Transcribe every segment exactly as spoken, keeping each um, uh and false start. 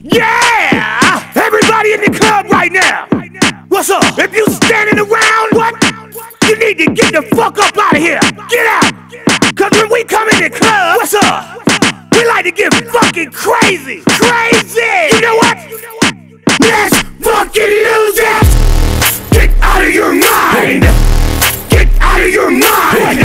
Yeah! Everybody in the club right now! What's up? If you standing around, what? You need to get the fuck up out of here! Get out! Cause when we come in the club, what's up? We like to get fucking crazy! Crazy! You know what? Let's fucking lose it! Get out of your mind! Get out of your mind!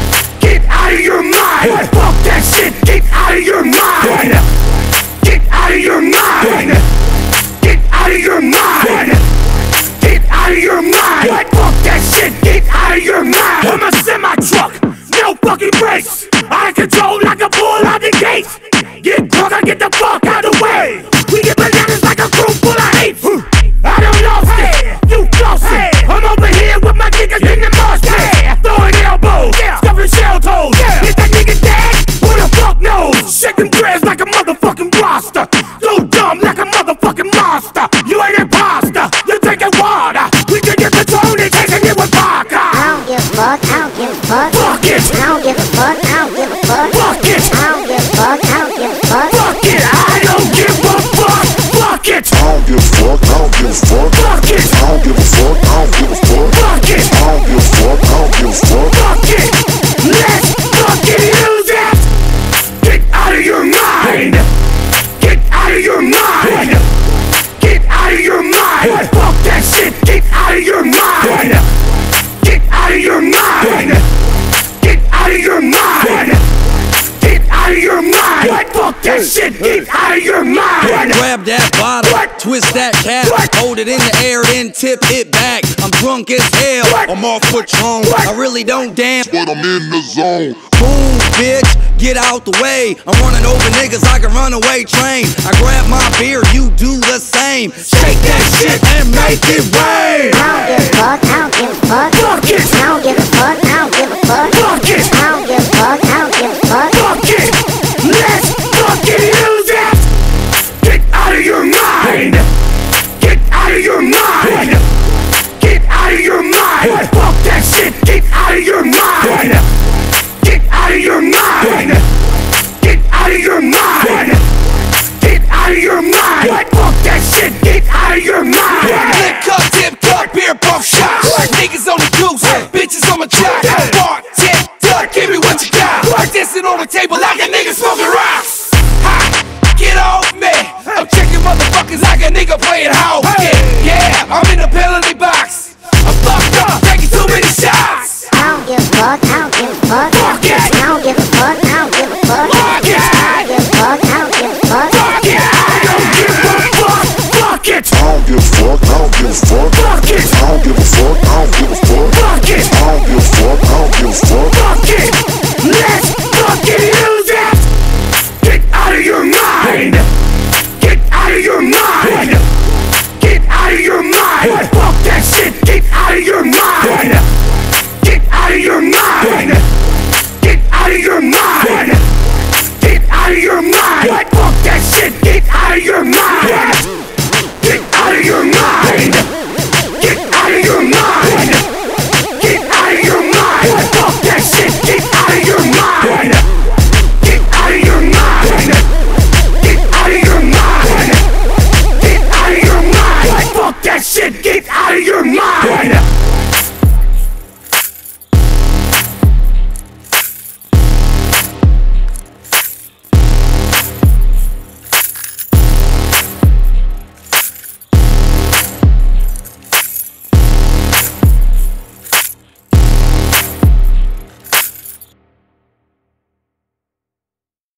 Get out of your mind! Fuck that shit! Get out of your mind! Get out of your mind! Get out of your mind! Get out of your mind! Fuck that shit! Get out of your mind! I'm a semi-truck, no fucking brakes. Out of control like a bull out the gates. Get drunk, I get the fuck out of the way. We get bananas like a crew full of hate. I don't lost it, you lost it. I'm over here with my niggas in the mosh pit. Throwing elbows, stuffing shell toes. Is that nigga dead? Who the fuck knows? Shaking dreads like a motherfucking roster. So dumb like a motherfucking monster. You ain't imposter, you drinking water. We can get the tone and taking it with vodka. I don't give a fuck, I don't give a fuck. Fuck it. I don't give a fuck, I don't give a fuck. Fuck it. I don't give a fuck, I don't give a fuck. Fuck it. I don't give a fuck. Fuck it. I don't give a fuck, I don't give a fuck. Fuck it. I don't give a fuck, I don't give a fuck. Fuck it. I don't give a fuck, I don't give a fuck. Fuck it. Let's fucking lose it. Get out of your mind. Get out of your mind. Get out of your mind. Fuck that shit. Get out of your mind. Get out of your mind. Get out of your mind. Get out of your mind. Fuck that shit. Get out of your mind. Grab that bottle, What? twist that cap, What? hold it in the air, then tip it back. I'm drunk as hell, What? I'm off Patron. What? I really don't dance, But I'm in the zone. boom, bitch, get out the way. I'm running over niggas like a runaway train. I grab my beer, you do the same. Shake that shit and make it rain. I don't give a fuck, I don't give a fuck. Fuck it. I don't give a fuck, I don't give a fuck. Fuck it. I don't